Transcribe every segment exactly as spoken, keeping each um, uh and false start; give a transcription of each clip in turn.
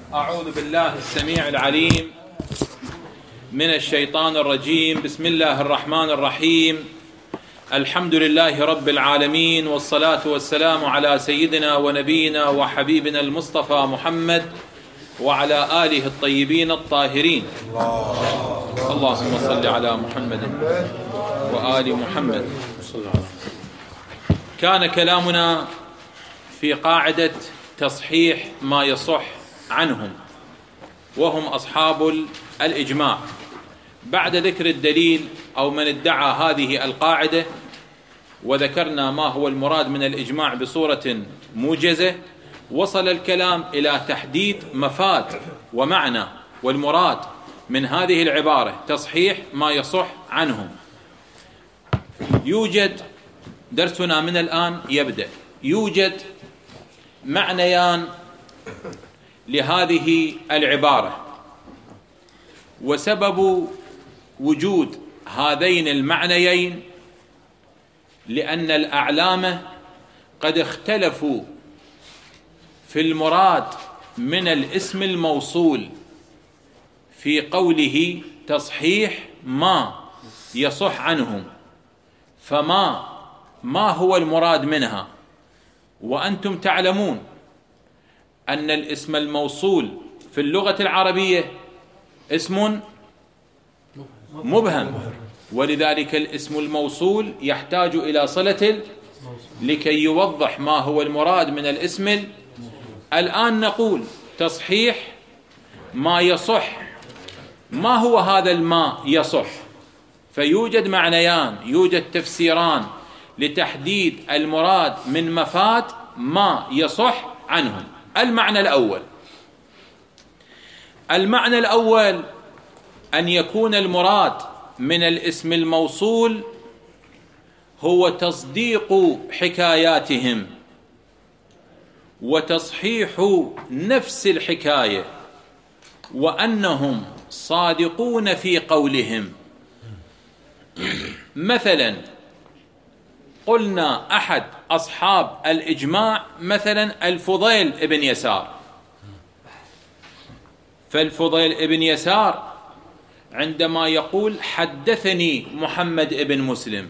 أعوذ بالله السميع العليم من الشيطان الرجيم. بسم الله الرحمن الرحيم. الحمد لله رب العالمين، والصلاة والسلام على سيدنا ونبينا وحبيبنا المصطفى محمد وعلى آله الطيبين الطاهرين. اللهم صل على محمد وآل محمد. كان كلامنا في قاعدة تصحيح ما يصح عنهم، وهم أصحاب الإجماع. بعد ذكر الدليل أو من ادعى هذه القاعدة، وذكرنا ما هو المراد من الإجماع بصورة موجزة، وصل الكلام إلى تحديد مفاد ومعنى والمراد من هذه العبارة تصحيح ما يصح عنهم. يوجد درسنا من الآن يبدأ يوجد معنيان لهذه العبارة، وسبب وجود هذين المعنيين لأن الأعلام قد اختلفوا في المراد من الاسم الموصول في قوله تصحيح ما يصح عنهم، فما ما هو المراد منها؟ وأنتم تعلمون أن الاسم الموصول في اللغة العربية اسم مبهم، ولذلك الاسم الموصول يحتاج إلى صلة لكي يوضح ما هو المراد من الاسم. الآن نقول تصحيح ما يصح. ما هو هذا الماء يصح؟ فيوجد معنيان، يوجد تفسيران لتحديد المراد من مفاد ما يصح عنهم. المعنى الأول المعنى الأول أن يكون المراد من الاسم الموصول هو تصديق حكاياتهم وتصحيح نفس الحكاية، وأنهم صادقون في قولهم. مثلا قلنا أحد أصحاب الإجماع مثلا الفضيل ابن يسار، فالفضيل ابن يسار عندما يقول حدثني محمد ابن مسلم،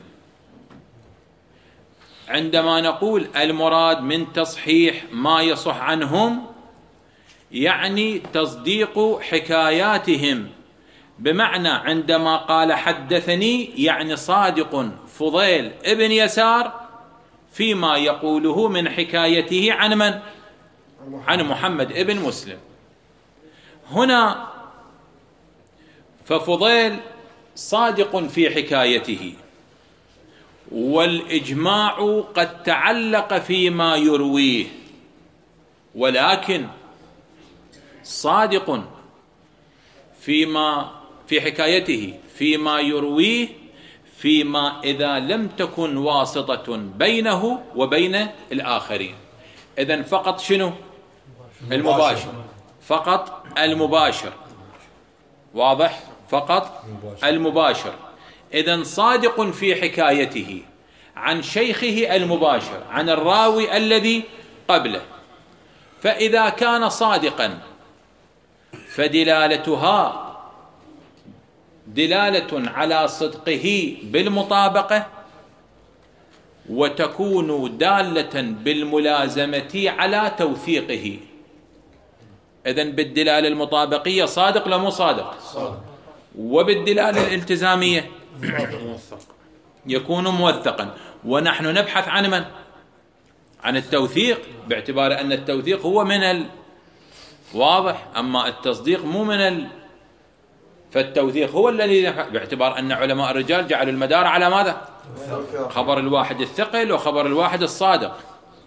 عندما نقول المراد من تصحيح ما يصح عنهم يعني تصديق حكاياتهم، بمعنى عندما قال حدثني يعني صادق فضيل ابن يسار فيما يقوله من حكايته عن من؟ عن محمد ابن مسلم. هنا ففضيل صادق في حكايته، والإجماع قد تعلق فيما يرويه، ولكن صادق فيما في حكايته فيما يرويه فيما إذا لم تكن واسطة بينه وبين الآخرين. إذن فقط شنو؟ المباشر، فقط المباشر، واضح؟ فقط المباشر. إذن صادق في حكايته عن شيخه المباشر، عن الراوي الذي قبله. فإذا كان صادقا فدلالتها دلالة على صدقه بالمطابقة، وتكون دالة بالملازمة على توثيقه. إذن بالدلالة المطابقية صادق لا مو صادق؟ صادق. وبالدلالة الالتزامية يكون موثقا. ونحن نبحث عن من؟ عن التوثيق، باعتبار أن التوثيق هو من ال... واضح، أما التصديق مو من ال... فالتوثيق هو الذي، باعتبار أن علماء الرجال جعلوا المدار على ماذا؟ خبر الواحد الثقل وخبر الواحد الصادق.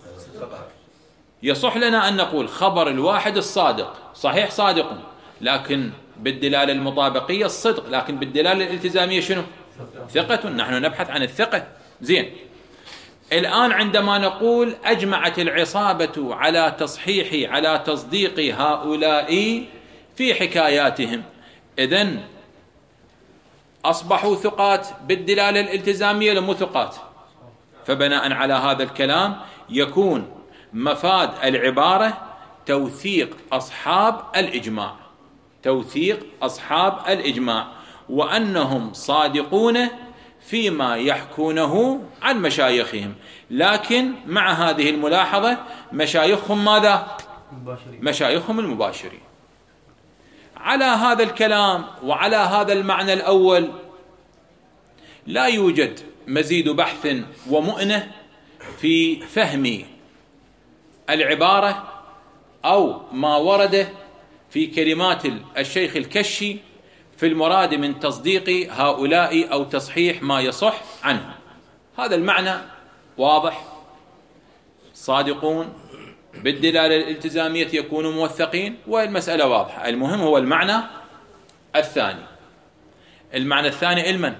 يصح لنا أن نقول خبر الواحد الصادق صحيح صادق، لكن بالدلالة المطابقية الصدق، لكن بالدلالة الالتزامية شنو؟ ثقة. نحن نبحث عن الثقة. زين، الآن عندما نقول أجمعت العصابة على تصحيح على تصديق هؤلاء في حكاياتهم، إذن أصبحوا ثقات بالدلالة الالتزامية لمو ثقات. فبناء على هذا الكلام يكون مفاد العبارة توثيق أصحاب الإجماع، توثيق أصحاب الإجماع، وأنهم صادقون فيما يحكونه عن مشايخهم، لكن مع هذه الملاحظة مشايخهم ماذا؟ مشايخهم المباشرين. على هذا الكلام وعلى هذا المعنى الأول لا يوجد مزيد بحث ومؤنة في فهم العبارة أو ما ورد في كلمات الشيخ الكشي في المراد من تصديق هؤلاء أو تصحيح ما يصح عنه. هذا المعنى واضح، صادقون بالدلالة الالتزامية يكونوا موثقين، والمسألة واضحة. المهم هو المعنى الثاني. المعنى الثاني المن؟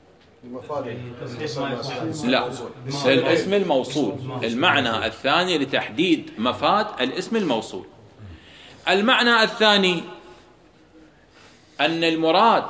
لا، الاسم الموصول. المعنى الثاني لتحديد مفاد الاسم الموصول. المعنى الثاني أن المراد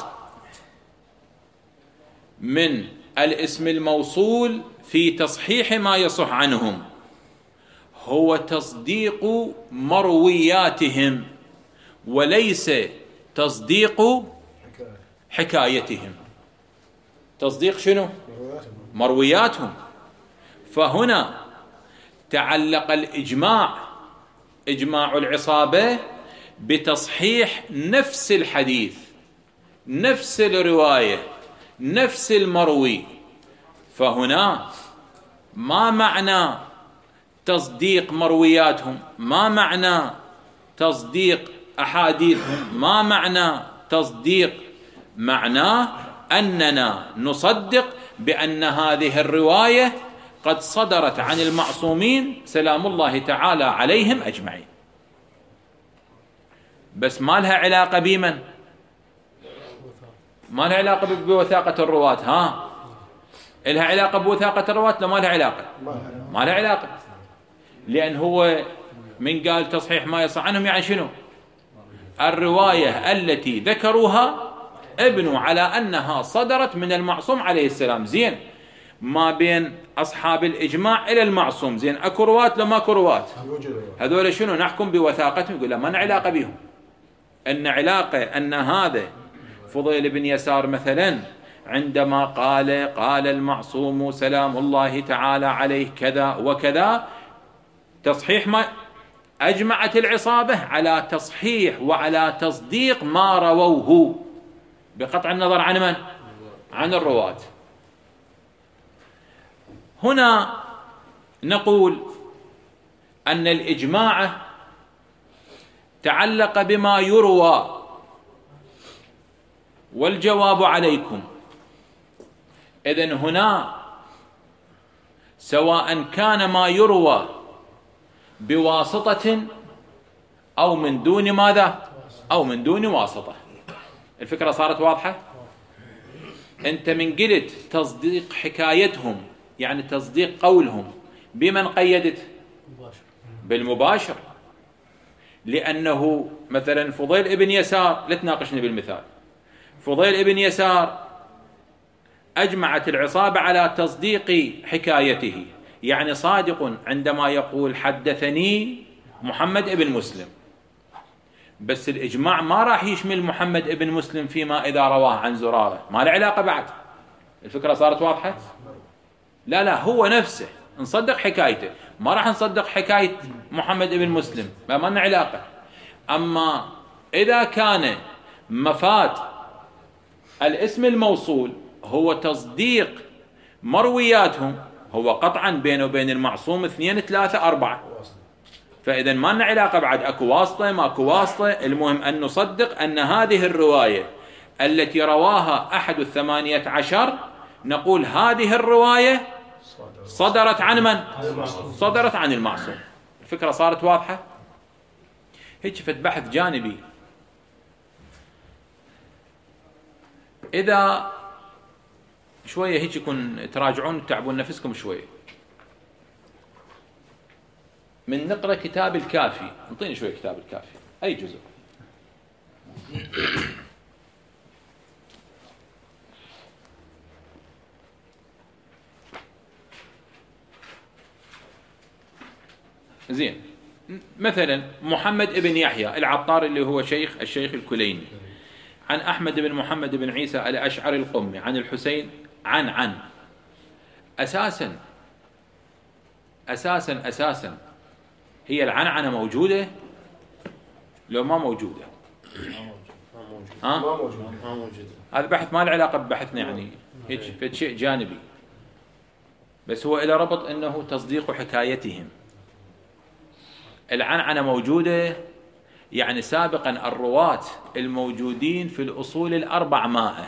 من الاسم الموصول في تصحيح ما يصح عنهم هو تصديق مروياتهم، وليس تصديق حكايتهم. تصديق شنو؟ مروياتهم. فهنا تعلق الإجماع، إجماع العصابة، بتصحيح نفس الحديث، نفس الرواية، نفس المروي. فهنا ما معنى تصديق مروياتهم؟ ما معنى تصديق أحاديثهم؟ ما معنى تصديق؟ معناه أننا نصدق بأن هذه الرواية قد صدرت عن المعصومين سلام الله تعالى عليهم أجمعين. بس ما لها علاقة بمن؟ ما لها علاقة بوثاقة الرواة. ها، لها علاقة بوثاقة الرواة؟ لا، ما لها علاقة، ما لها علاقة. لأن هو من قال تصحيح ما يصح عنهم يعني شنو؟ الرواية التي ذكروها ابنوا على أنها صدرت من المعصوم عليه السلام. زين، ما بين أصحاب الإجماع إلى المعصوم، زين أكو رواة لما أكو رواة، هذول شنو نحكم بوثاقتهم؟ يقول لا، ما علاقة بهم. أن علاقة أن هذا فضيل بن يسار مثلا عندما قال قال المعصوم سلام الله تعالى عليه كذا وكذا، تصحيح ما أجمعت العصابة على تصحيح وعلى تصديق ما رووه، بقطع النظر عن من؟ عن الرواة. هنا نقول أن الإجماع تعلق بما يروى، والجواب عليكم إذن هنا سواء كان ما يروى بواسطة أو من دون ماذا؟ أو من دون واسطة. الفكرة صارت واضحة؟ أنت من قلت تصديق حكايتهم يعني تصديق قولهم، بمن قيدت؟ بالمباشر. لأنه مثلا فضيل ابن يسار، لا تناقشني بالمثال، فضيل ابن يسار أجمعت العصابة على تصديق حكايته، يعني صادق عندما يقول حدثني محمد ابن مسلم. بس الإجماع ما راح يشمل محمد ابن مسلم فيما إذا رواه عن زرارة، ما له علاقة بعد. الفكرة صارت واضحة؟ لا لا، هو نفسه نصدق حكايته، ما راح نصدق حكاية محمد ابن مسلم، ما لنا علاقة. أما إذا كان مفاد الاسم الموصول هو تصديق مروياتهم، هو قطعا بينه وبين المعصوم اثنين ثلاثة أربعة، فإذا ما لنا علاقة بعد أكو واسطة ما أكو واسطة. المهم أن نصدق أن هذه الرواية التي رواها أحد الثمانية عشر، نقول هذه الرواية صدرت عن من؟ صدرت عن المعصوم. الفكرة صارت واضحة؟ هيك فت بحث جانبي. إذا شوية هيك يكون تراجعون تعبون نفسكم شوية، من نقرأ كتاب الكافي. انطيني شوية كتاب الكافي، أي جزء؟ زين، مثلا محمد ابن يحيى العطار اللي هو شيخ الشيخ الكليني، عن أحمد بن محمد بن عيسى الأشعري القمي، عن الحسين، عن عن أساسا أساسا أساسا هي العنعنة موجودة لو ما موجودة؟ ما موجودة. ما موجودة. هذا بحث ما له علاقة ببحثنا، يعني هيك شيء جانبي، بس هو إلى ربط أنه تصديق حكايتهم. العنعنة موجودة يعني سابقا الرواة الموجودين في الأصول الأربع مائة،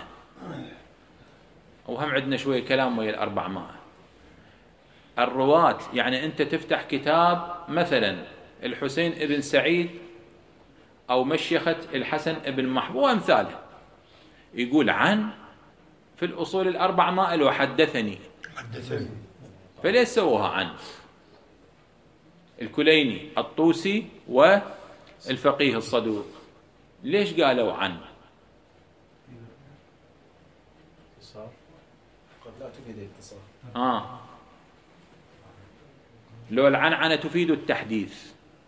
وهم عندنا شوية كلام ويا الأربع مائة الرواة. يعني أنت تفتح كتاب مثلا الحسين ابن سعيد أو مشيخة الحسن ابن محبوب وأمثاله، يقول عن في الأصول الأربع مائة لو حدثني حدثني فليش سووها عن؟ الكليني الطوسي والفقيه الصدوق ليش قالوا عن؟ قد لا تفيد الاتصال. آه لو العنعنة تفيد التحديث.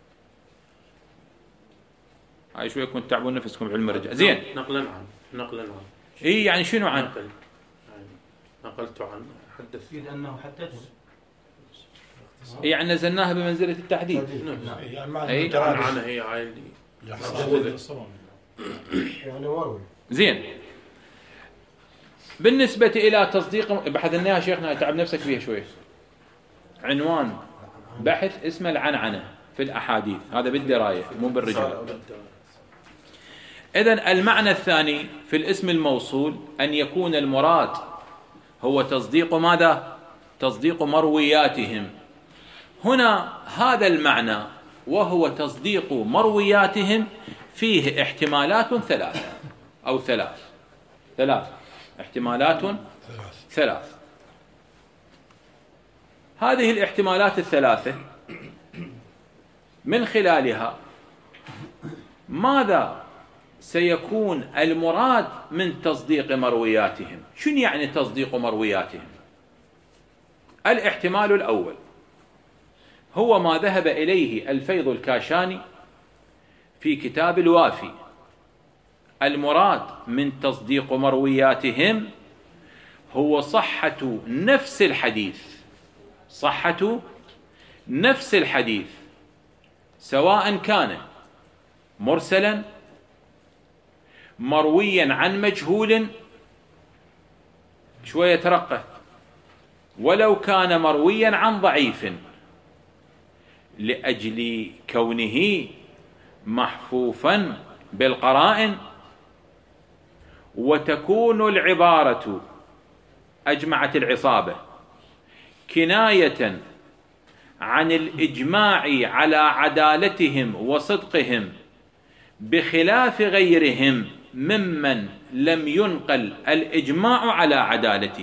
هاي شوية كنت تعبون نفسكم علم الرجال. زين، نقلا عن نقلا عن إيه يعني شنو عن؟ نقل. نقلت عن حدث يفيد أنه حدث. إيه يعني نزلناها بمنزلة التحديث. يعني عن عن هي عائلي يعني واو. زين، بالنسبة إلى تصديق بحثناها شيخنا، تعب نفسك فيها شوية. عنوان بحث اسمه العنعنة في الأحاديث، هذا بالدراية مو بالرجال. إذن المعنى الثاني في الاسم الموصول أن يكون المراد هو تصديق ماذا؟ تصديق مروياتهم. هنا هذا المعنى وهو تصديق مروياتهم فيه احتمالات ثلاثة أو ثلاث ثلاث احتمالات ثلاث. هذه الاحتمالات الثلاثة من خلالها ماذا سيكون المراد من تصديق مروياتهم؟ شنو يعني تصديق مروياتهم؟ الاحتمال الأول هو ما ذهب إليه الفيض الكاشاني في كتاب الوافي. المراد من تصديق مروياتهم هو صحة نفس الحديث، صحة نفس الحديث سواء كان مرسلا مرويا عن مجهول، شوية ترقى، ولو كان مرويا عن ضعيف، لأجل كونه محفوفا بالقرائن. وتكون العبارة أجمعت العصابة كناية عن الإجماع على عدالتهم وصدقهم بخلاف غيرهم ممن لم ينقل الإجماع على عدالته.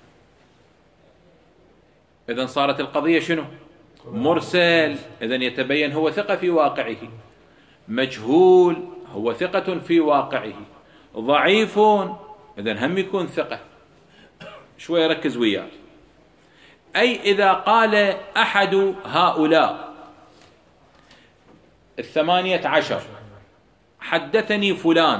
إذن صارت القضية شنو؟ مرسل، إذن يتبين هو ثقة في واقعه. مجهول، هو ثقة في واقعه. ضعيف، إذن هم يكون ثقة. شوية ركز وياه. أي إذا قال أحد هؤلاء الثمانية عشر حدثني فلان،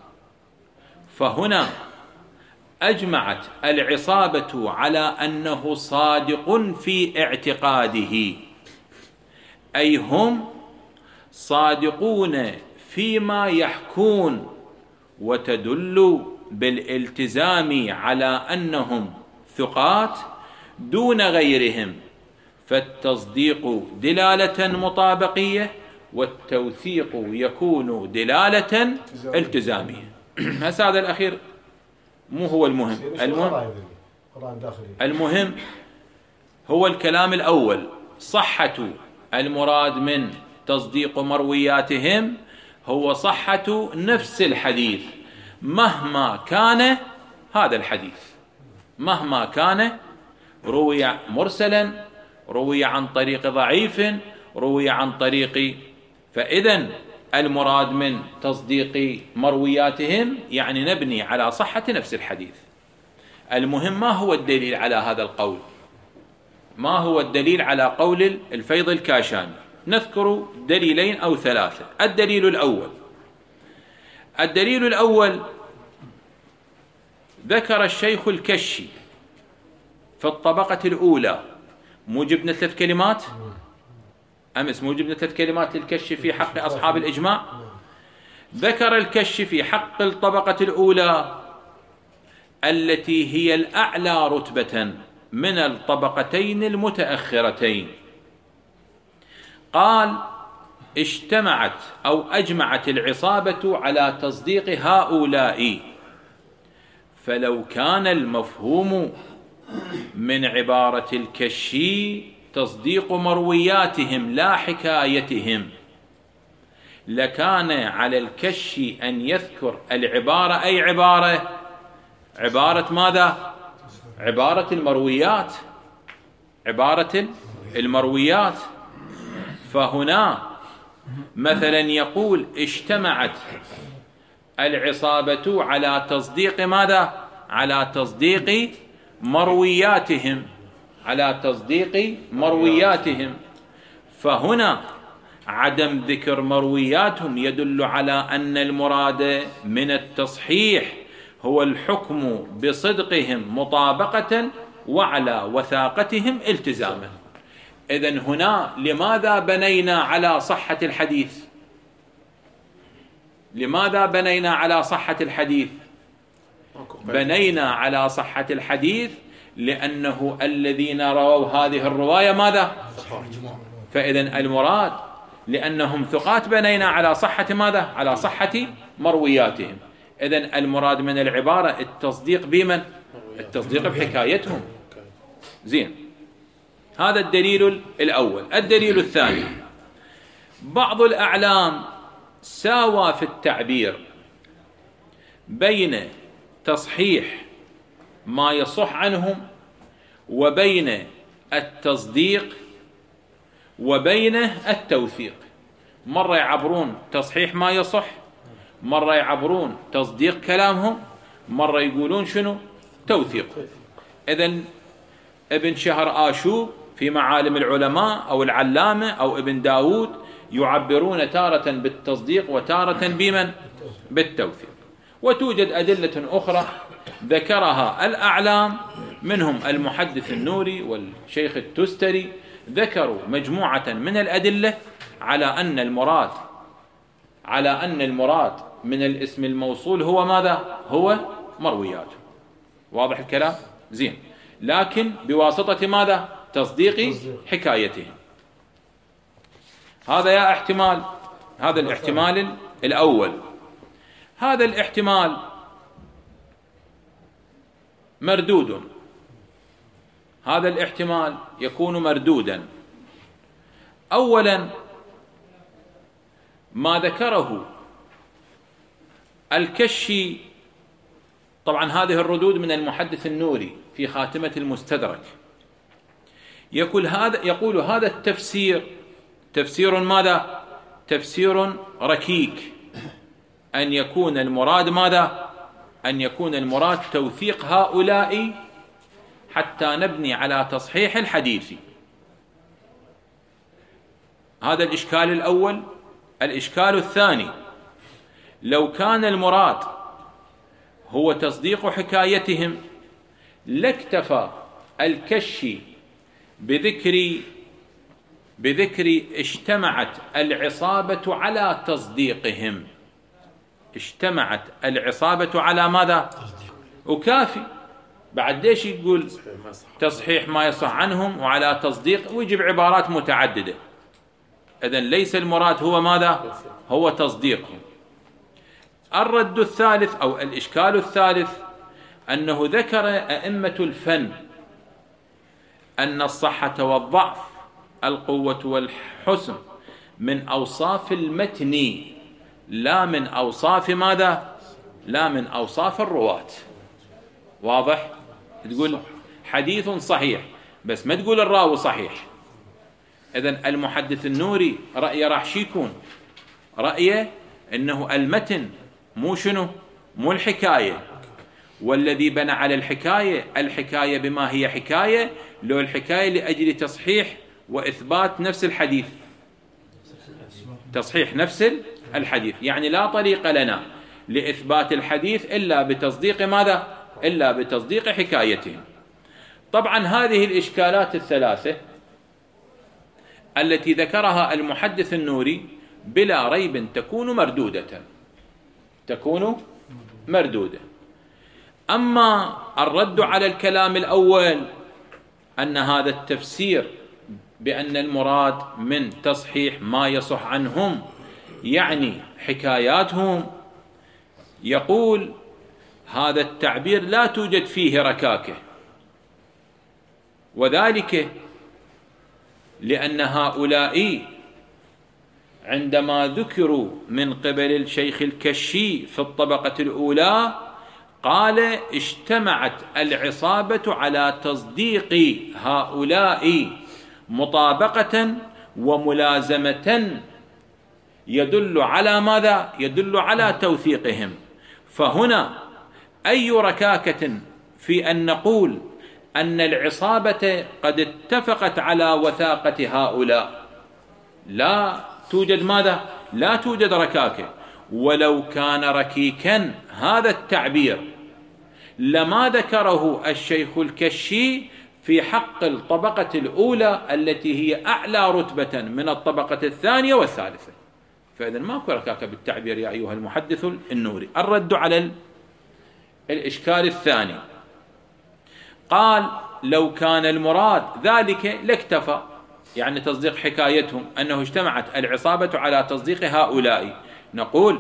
فهنا أجمعت العصابة على أنه صادق في اعتقاده، أي هم صادقون فيما يحكون، وتدل بالالتزام على أنهم ثقات دون غيرهم، فالتصديق دلالة مطابقية والتوثيق يكون دلالة التزامية. هذا الأخير مو هو المهم. المهم المهم هو الكلام الأول، صحة المراد من تصديق مروياتهم هو صحة نفس الحديث مهما كان هذا الحديث، مهما كان روي مرسلا، روي عن طريق ضعيف، روي عن طريق. فإذن المراد من تصديق مروياتهم يعني نبني على صحة نفس الحديث. المهم ما هو الدليل على هذا القول؟ ما هو الدليل على قول الفيض الكاشاني؟ نذكر دليلين أو ثلاثة. الدليل الأول الدليل الأول ذكر الشيخ الكشي في الطبقة الأولى، مو جبنا ثلاث كلمات أمس، مو جبنا ثلاث كلمات للكشي في حق أصحاب الإجماع. ذكر الكشي في حق الطبقة الأولى التي هي الأعلى رتبة من الطبقتين المتأخرتين، قال: اجتمعت أو أجمعت العصابة على تصديق هؤلاء، فلو كان المفهوم من عبارة الكشي تصديق مروياتهم لا حكايتهم، لكان على الكشي أن يذكر العبارة، أي عبارة؟ عبارة ماذا؟ عبارة المرويات، عبارة المرويات. فهنا مثلا يقول: اجتمعت العصابة على تصديق ماذا؟ على تصديق مروياتهم، على تصديق مروياتهم. فهنا عدم ذكر مروياتهم يدل على أن المراد من التصحيح هو الحكم بصدقهم مطابقة وعلى وثاقتهم التزاما. إذن هنا لماذا بنينا على صحة الحديث؟ لماذا بنينا على صحة الحديث؟ بنينا على صحة الحديث لأنه الذين رووا هذه الرواية ماذا؟ فإذن المراد لأنهم ثقات بنينا على صحة ماذا؟ على صحة مروياتهم. إذن المراد من العبارة التصديق بمن؟ التصديق بحكايتهم. زين، هذا الدليل الأول. الدليل الثاني: بعض الأعلام ساوى في التعبير بين تصحيح ما يصح عنهم وبين التصديق وبين التوثيق. مرة يعبرون تصحيح ما يصح، مرة يعبرون تصديق كلامهم، مرة يقولون شنو؟ توثيق. إذن ابن شهر آشوب في معالم العلماء أو العلامة أو ابن داود يعبرون تارة بالتصديق وتارة بمن؟ بالتوثيق. وتوجد أدلة أخرى ذكرها الأعلام، منهم المحدث النوري والشيخ التستري، ذكروا مجموعة من الأدلة على أن المراد على أن المراد من الاسم الموصول هو ماذا؟ هو مروياته. واضح الكلام؟ زين، لكن بواسطة ماذا؟ تصديق حكايتهم. هذا يا احتمال، هذا الاحتمال الأول. هذا الاحتمال مردود، هذا الاحتمال يكون مردودا. أولا ما ذكره الكشي، طبعا هذه الردود من المحدث النوري في خاتمة المستدرك، يقول هذا يقول هذا التفسير تفسير ماذا؟ تفسير ركيك، أن يكون المراد ماذا؟ أن يكون المراد توثيق هؤلاء حتى نبني على تصحيح الحديث. هذا الإشكال الأول. الإشكال الثاني: لو كان المراد هو تصديق حكايتهم لاكتفى الكشي بذكر بذكر اجتمعت العصابة على تصديقهم. اجتمعت العصابة على ماذا؟ وكافي. بعد ليش يقول تصحيح ما يصح عنهم وعلى تصديق ويجيب عبارات متعددة؟ إذن ليس المراد هو ماذا؟ هو تصديقهم. الرد الثالث أو الإشكال الثالث أنه ذكر أئمة الفن أن الصحة والضعف، القوة والحسن من أوصاف المتن لا من أوصاف ماذا؟ لا من أوصاف الرواة. واضح؟ تقول حديث صحيح بس ما تقول الراوي صحيح. إذن المحدث النوري رأيه راح شيكون رأيه أنه المتن مو شنو؟ مو الحكاية، والذي بنى على الحكاية الحكاية بما هي حكاية، لو الحكاية لأجل تصحيح وإثبات نفس الحديث. تصحيح نفس الحديث. يعني لا طريق لنا لإثبات الحديث إلا بتصديق ماذا؟ إلا بتصديق حكايتهم. طبعا هذه الإشكالات الثلاثة التي ذكرها المحدث النوري بلا ريب تكون مردودة، تكون مردودة. أما الرد على الكلام الأول أن هذا التفسير بأن المراد من تصحيح ما يصح عنهم يعني حكاياتهم، يقول هذا التعبير لا توجد فيه ركاكة، وذلك لأن هؤلاء عندما ذكروا من قبل الشيخ الكشي في الطبقة الأولى قال اجتمعت العصابة على تصديق هؤلاء مطابقة وملازمة يدل على ماذا؟ يدل على توثيقهم. فهنا أي ركاكة في أن نقول أن العصابة قد اتفقت على وثاقة هؤلاء؟ لا توجد ماذا؟ لا توجد ركاكة. ولو كان ركيكا هذا التعبير لما ذكره الشيخ الكشي في حق الطبقة الأولى التي هي أعلى رتبة من الطبقة الثانية والثالثة. فإذن ماكو ركاكة بالتعبير يا أيها المحدث النوري. الرد على الإشكال الثاني، قال لو كان المراد ذلك لاكتفى، يعني تصديق حكايتهم أنه اجتمعت العصابة على تصديق هؤلاء. نقول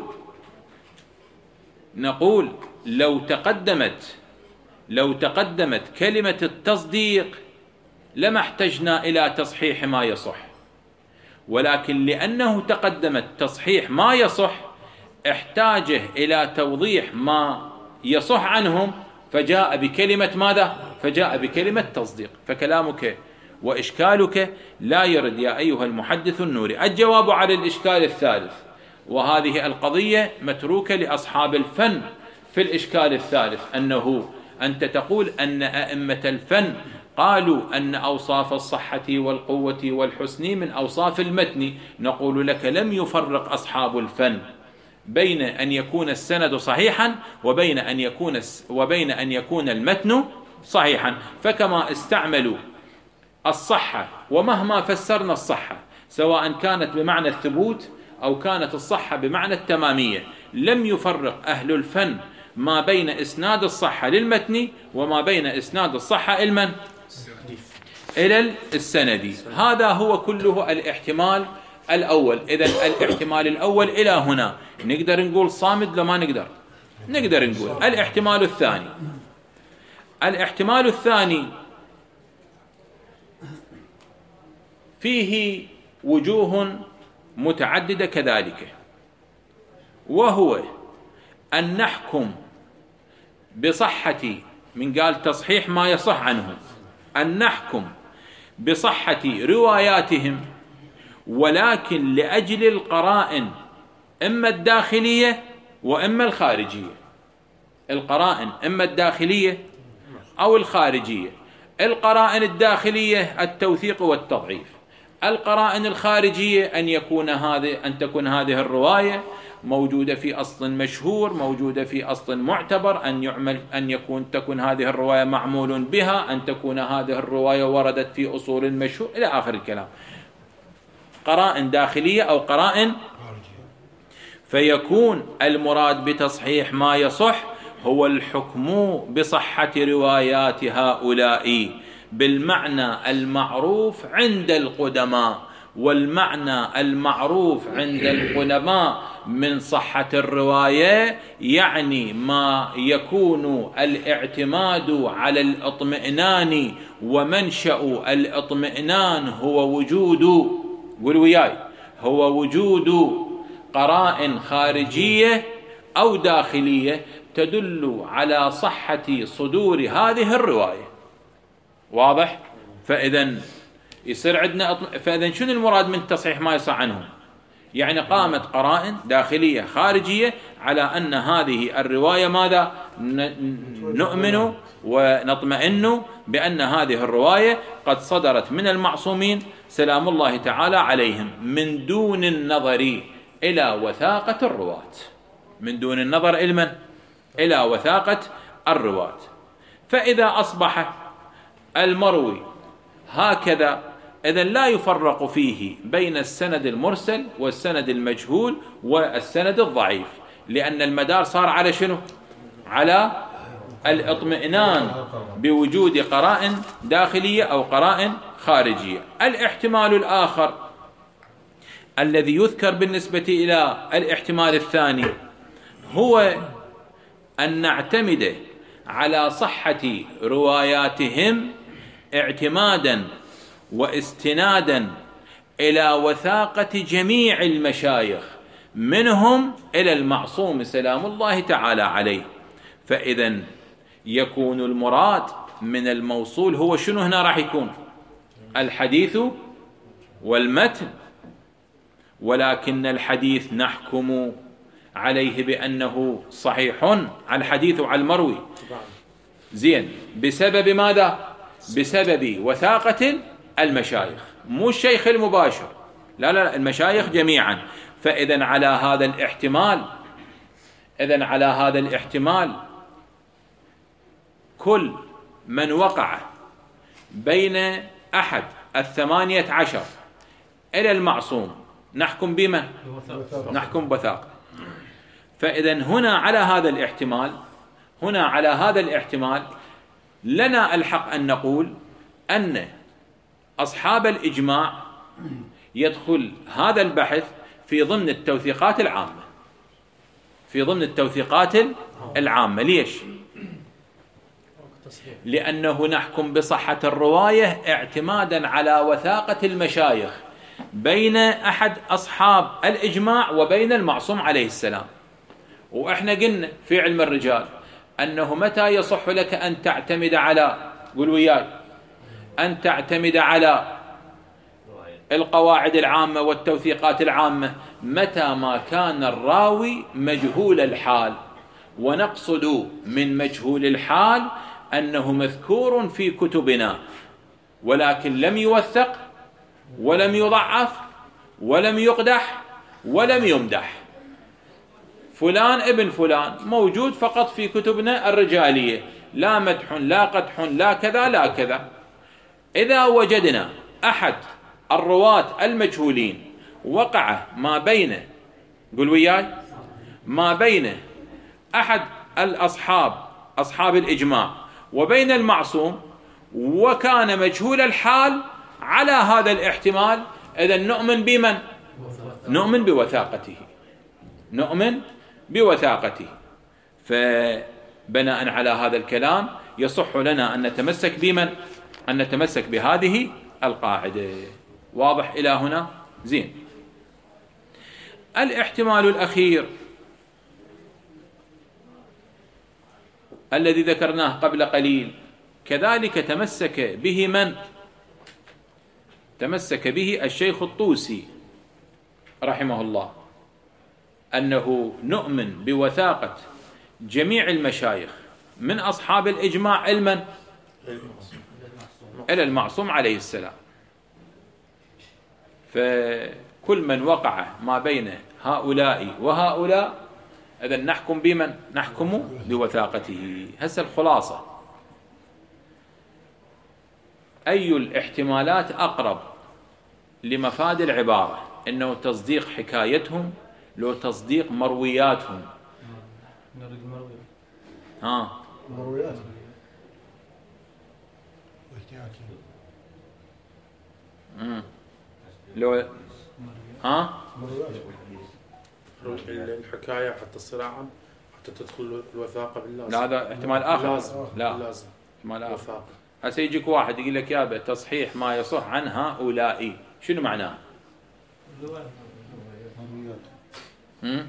نقول لو تقدمت لو تقدمت كلمة التصديق لما احتجنا إلى تصحيح ما يصح، ولكن لأنه تقدمت تصحيح ما يصح احتاجه إلى توضيح ما يصح عنهم فجاء بكلمة ماذا؟ فجاء بكلمة تصديق. فكلامك وإشكالك لا يرد يا أيها المحدث النوري. الجواب على الإشكال الثالث، وهذه القضية متروكة لأصحاب الفن في الإشكال الثالث، أنه أنت تقول أن أئمة الفن قالوا أن أوصاف الصحة والقوة والحسن من أوصاف المتن. نقول لك لم يفرق أصحاب الفن بين أن يكون السند صحيحا وبين أن يكون وبين أن يكون المتن صحيحا. فكما استعملوا الصحة، ومهما فسرنا الصحة سواء كانت بمعنى الثبوت أو كانت الصحة بمعنى التمامية، لم يفرق أهل الفن ما بين إسناد الصحة للمتن وما بين إسناد الصحة إلى إلى السندي. هذا هو كله الاحتمال الأول. إذن الاحتمال الأول إلى هنا نقدر نقول صامد لما نقدر نقدر نقول. الاحتمال الثاني الاحتمال الثاني فيه وجوه متعددة كذلك، وهو أن نحكم بصحة من قال تصحيح ما يصح عنهم، أن نحكم بصحة رواياتهم ولكن لأجل القرائن إما الداخلية وإما الخارجية. القرائن إما الداخلية أو الخارجية. القرائن الداخلية التوثيق والتضعيف، القرائن الخارجية أن يكون هذه أن تكون هذه الرواية موجودة في أصل مشهور، موجودة في أصل معتبر، أن يعمل أن يكون تكون هذه الرواية معمول بها، أن تكون هذه الرواية وردت في أصول المشهور إلى آخر الكلام. قرائن داخلية أو قرائن. فيكون المراد بتصحيح ما يصح هو الحكم بصحة روايات هؤلاء بالمعنى المعروف عند القدماء. والمعنى المعروف عند القدماء من صحة الرواية يعني ما يكون الاعتماد على الاطمئنان، ومنشأ الاطمئنان هو وجود وياي هو وجود قرائن خارجية أو داخلية تدل على صحة صدور هذه الرواية. واضح؟ فإذن يصير عندنا أطم... فإذن شنو المراد من تصحيح ما يصح عنهم؟ يعني قامت قرائن داخلية خارجية على أن هذه الرواية ماذا؟ نؤمن ونطمئن بأن هذه الرواية قد صدرت من المعصومين سلام الله تعالى عليهم، من دون النظر إلى وثاقة الرواة، من دون النظر إلى من؟ إلى وثاقة الرواة. فإذا أصبح المروي هكذا، إذن لا يفرق فيه بين السند المرسل والسند المجهول والسند الضعيف، لأن المدار صار على شنو؟ على الاطمئنان بوجود قرائن داخلية أو قرائن خارجية. الاحتمال الآخر الذي يذكر بالنسبة إلى الاحتمال الثاني هو أن نعتمد على صحة رواياتهم اعتمادا واستنادا إلى وثاقة جميع المشايخ منهم إلى المعصوم سلام الله تعالى عليه. فإذا يكون المراد من الموصول هو شنو هنا راح يكون؟ الحديث والمتن، ولكن الحديث نحكم عليه بأنه صحيح على الحديث وعلى المروي، زين، بسبب ماذا؟ بسبب وثاقة المشايخ، مو الشيخ المباشر، لا لا المشايخ جميعا. فإذا على هذا الاحتمال إذن على هذا الاحتمال كل من وقع بين أحد الثمانية عشر إلى المعصوم نحكم بما نحكم بوثاقة. فإذا هنا على هذا الاحتمال هنا على هذا الاحتمال لنا الحق أن نقول أن أصحاب الإجماع يدخل هذا البحث في ضمن التوثيقات العامة، في ضمن التوثيقات العامة. ليش؟ لأنه نحكم بصحة الرواية اعتمادا على وثاقة المشايخ بين أحد أصحاب الإجماع وبين المعصوم عليه السلام. وإحنا قلنا في علم الرجال أنه متى يصح لك أن تعتمد على، قل وياي، أن تعتمد على القواعد العامة والتوثيقات العامة متى ما كان الراوي مجهول الحال. ونقصد من مجهول الحال أنه مذكور في كتبنا ولكن لم يوثق ولم يضعف ولم يقدح ولم يمدح. فلان ابن فلان موجود فقط في كتبنا الرجالية، لا مدح لا قدح لا كذا لا كذا. إذا وجدنا أحد الرواة المجهولين وقع ما بين، قل وياي، ما بين أحد الأصحاب أصحاب الإجماع وبين المعصوم وكان مجهول الحال، على هذا الاحتمال إذن نؤمن بمن؟ نؤمن بوثاقته، نؤمن بوثاقته. فبناء على هذا الكلام يصح لنا أن نتمسك بمن؟ أن نتمسك بهذه القاعدة. واضح إلى هنا؟ زين. الاحتمال الأخير الذي ذكرناه قبل قليل كذلك تمسك به من؟ تمسك به الشيخ الطوسي رحمه الله، أنه نؤمن بوثاقة جميع المشايخ من أصحاب الإجماع علما إلى المعصوم عليه السلام. فكل من وقع ما بين هؤلاء وهؤلاء إذن نحكم بمن؟ نحكم بوثاقته. هسه الخلاصة، أي الاحتمالات أقرب لمفاد العبارة؟ إنه تصديق حكايتهم لو تصديق مروياتهم؟ ها مرويات لو ها الحكاية حتى الصراع حتى تدخل الوثاقة باللازم. لا هذا احتمال آخر. لازم. لا لازم. احتمال آخر. هسه يجيك واحد يقول لك يابا تصحيح ما يصح عن هؤلاء، شنو معناه؟ هم؟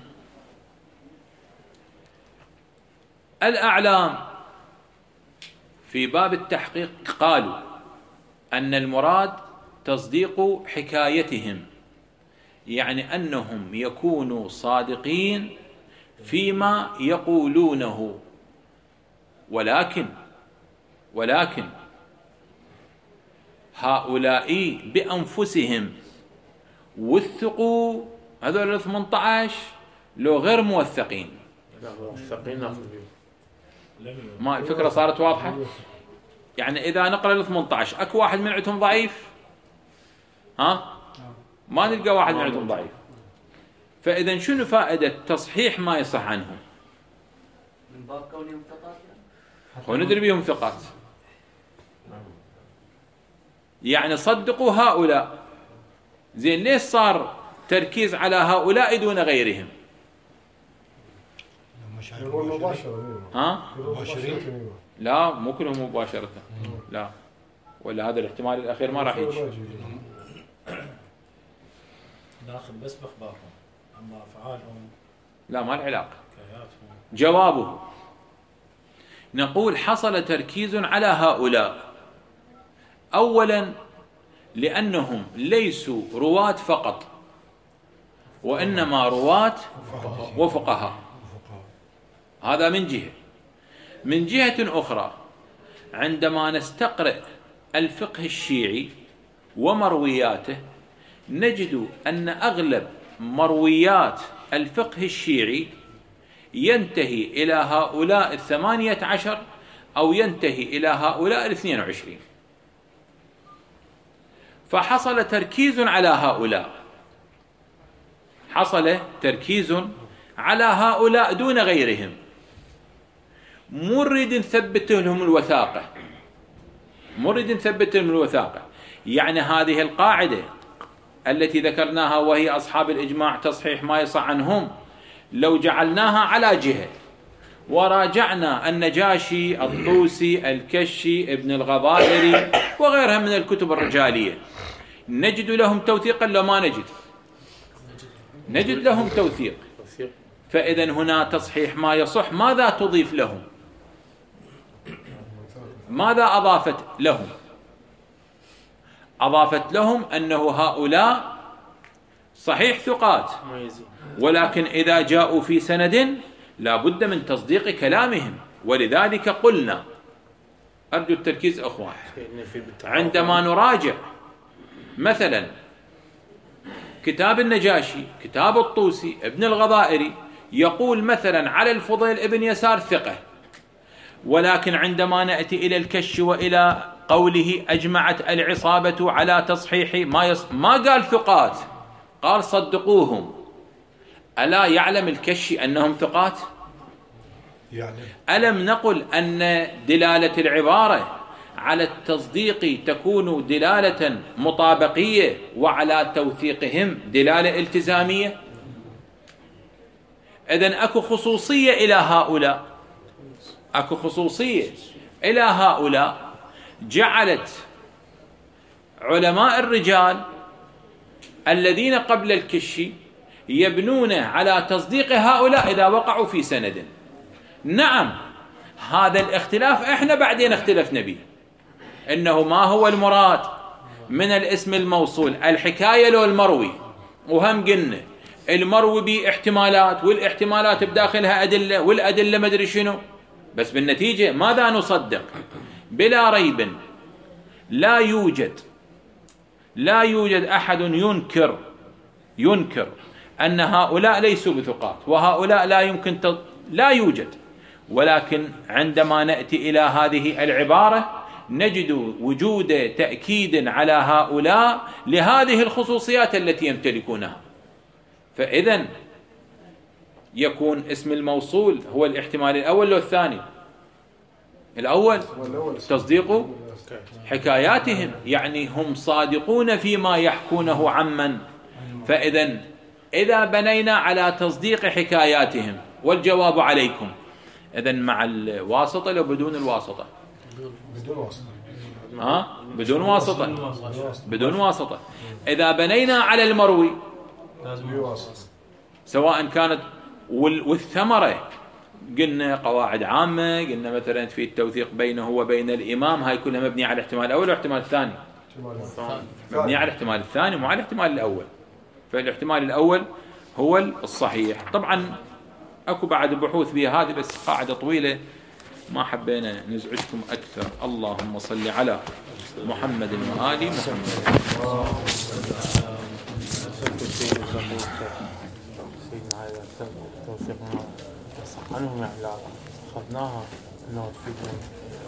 الأعلام في باب التحقيق قالوا أن المراد تصديق حكايتهم، يعني أنهم يكونوا صادقين فيما يقولونه ولكن ولكن هؤلاء بأنفسهم وثقوا هذول الثمانية عشر لو غير موثقين؟ لا موثقين ناخذ بهم. ما الفكرة صارت واضحة؟ يعني إذا نقرأ ال ثمانية عشر أكو واحد من عندهم ضعيف، ها؟ ما نلقى واحد من عندهم ضعيف. فإذا شنو فائدة تصحيح ما يصح عنهم؟ من باب كونهم ثقات يعني؟ وندري بهم ثقات، يعني صدقوا هؤلاء. زين ليش صار تركيز على هؤلاء دون غيرهم؟ مباشرة. ها؟ مباشرين. لا مو كلهم مباشرة، لا، ولا هذا الاحتمال الأخير ما راح يجي. ناخذ بس بأخبارهم، أما أفعالهم لا ما العلاقة. حكاياتهم. جوابه نقول حصل تركيز على هؤلاء أولا لأنهم ليسوا رواة فقط، وإنما رواة وفقهاء. هذا من جهة. من جهة أخرى عندما نستقرأ الفقه الشيعي ومروياته نجد أن أغلب مرويات الفقه الشيعي ينتهي إلى هؤلاء الثمانية عشر أو ينتهي إلى هؤلاء الاثنين وعشرين، فحصل تركيز على هؤلاء، حصل تركيز على هؤلاء دون غيرهم. مو نريد نثبت لهم الوثاقة، مو نريد نثبت لهم الوثاقة. يعني هذه القاعدة التي ذكرناها وهي أصحاب الإجماع تصحيح ما يصح عنهم، لو جعلناها على جهة وراجعنا النجاشي، الطوسي، الكشي، ابن الغضائري وغيرها من الكتب الرجالية، نجد لهم توثيقا لو ما نجد؟ نجد لهم توثيق. فإذا هنا تصحيح ما يصح ماذا تضيف لهم؟ ماذا أضافت لهم؟ أضافت لهم أنه هؤلاء صحيح ثقات، ولكن إذا جاءوا في سند لا بد من تصديق كلامهم. ولذلك قلنا، أرجو التركيز أخوان، عندما نراجع مثلا كتاب النجاشي، كتاب الطوسي، ابن الغضائري، يقول مثلا على الفضيل ابن يسار ثقة، ولكن عندما نأتي إلى الكش وإلى قوله أجمعت العصابة على تصحيح ما يص... ما قال ثقات، قال صدقوهم. ألا يعلم الكش أنهم ثقات؟ ألم نقل أن دلالة العبارة على التصديق تكون دلالة مطابقية وعلى توثيقهم دلالة التزامية؟ إذن أكو خصوصية إلى هؤلاء، أكو خصوصية إلى هؤلاء جعلت علماء الرجال الذين قبل الكشي يبنون على تصديق هؤلاء إذا وقعوا في سند. نعم هذا الاختلاف احنا بعدين اختلفنا به، انه ما هو المراد من الاسم الموصول، الحكاية لو المروي. وهم قلنا المروي به احتمالات، والاحتمالات بداخلها أدلة، والأدلة ما ادري شنو، بس بالنتيجة ماذا نصدق؟ بلا ريب لا يوجد لا يوجد أحد ينكر ينكر أن هؤلاء ليسوا بثقات وهؤلاء لا يمكن ت... لا يوجد. ولكن عندما نأتي إلى هذه العبارة نجد وجود تأكيد على هؤلاء لهذه الخصوصيات التي يمتلكونها. فإذن يكون اسم الموصول هو الاحتمال الأول أو الثاني؟ الأول تصديق حكاياتهم، يعني هم صادقون فيما يحكونه عمن. فإذن إذا بنينا على تصديق حكاياتهم، والجواب عليكم، إذن مع الواسطة لو بدون الواسطة؟ بدون واسطة. ها؟ بدون واسطة. بدون واسطة. إذا بنينا على المروي سواء كانت والثمرة، قلنا قواعد عامة، قلنا مثلا في التوثيق بينه وبين الإمام، هاي كلها مبنية على الاحتمال الأول والاحتمال الثاني، مبنية على الاحتمال الثاني مو على الاحتمال الأول. فالاحتمال الأول هو الصحيح. طبعا أكو بعد بحوث بها هذه، بس قاعدة طويلة ما حبينا نزعجكم أكثر. اللهم صل على محمد وآل محمد. سيدنا هذا توثيقنا صح عنهم يعني لا أخذناها أنه تفيدنا